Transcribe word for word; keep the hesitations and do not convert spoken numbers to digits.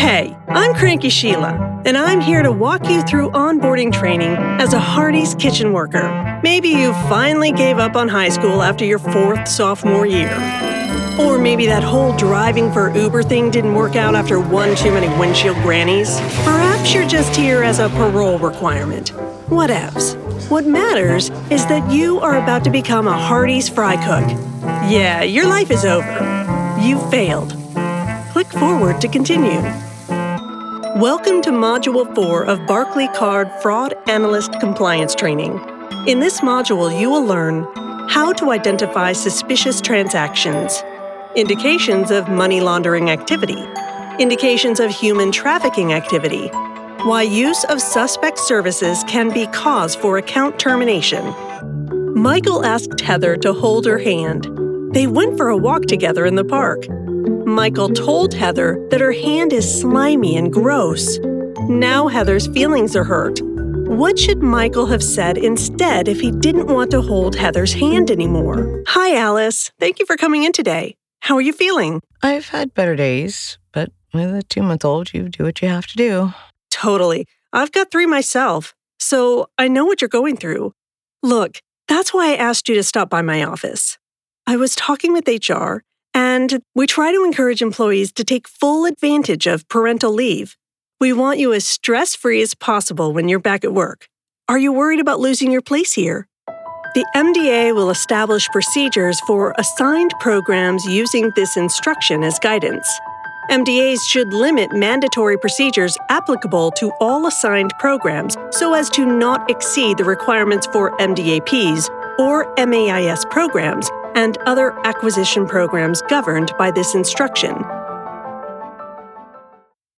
Hey, I'm Cranky Sheila, and I'm here to walk you through onboarding training as a Hardee's kitchen worker. Maybe you finally gave up on high school after your fourth sophomore year. Or maybe that whole driving for Uber thing didn't work out after one too many windshield grannies. Perhaps you're just here as a parole requirement. Whatevs. What matters is that you are about to become a Hardee's fry cook. Yeah, your life is over. You failed. Click forward to continue. Welcome to Module four of Barclaycard Fraud Analyst Compliance Training. In this module, you will learn how to identify suspicious transactions, indications of money laundering activity, indications of human trafficking activity, why use of suspect services can be cause for account termination. Michael asked Heather to hold her hand. They went for a walk together in the park. Michael told Heather that her hand is slimy and gross. Now Heather's feelings are hurt. What should Michael have said instead if he didn't want to hold Heather's hand anymore? Hi, Alice. Thank you for coming in today. How are you feeling? I've had better days, but with a two-month-old, you do what you have to do. Totally. I've got three myself, so I know what you're going through. Look, that's why I asked you to stop by my office. I was talking with H R, and we try to encourage employees to take full advantage of parental leave. We want you as stress-free as possible when you're back at work. Are you worried about losing your place here? The M D A will establish procedures for assigned programs using this instruction as guidance. M D As should limit mandatory procedures applicable to all assigned programs so as to not exceed the requirements for M D A Ps or M A I S programs and other acquisition programs governed by this instruction.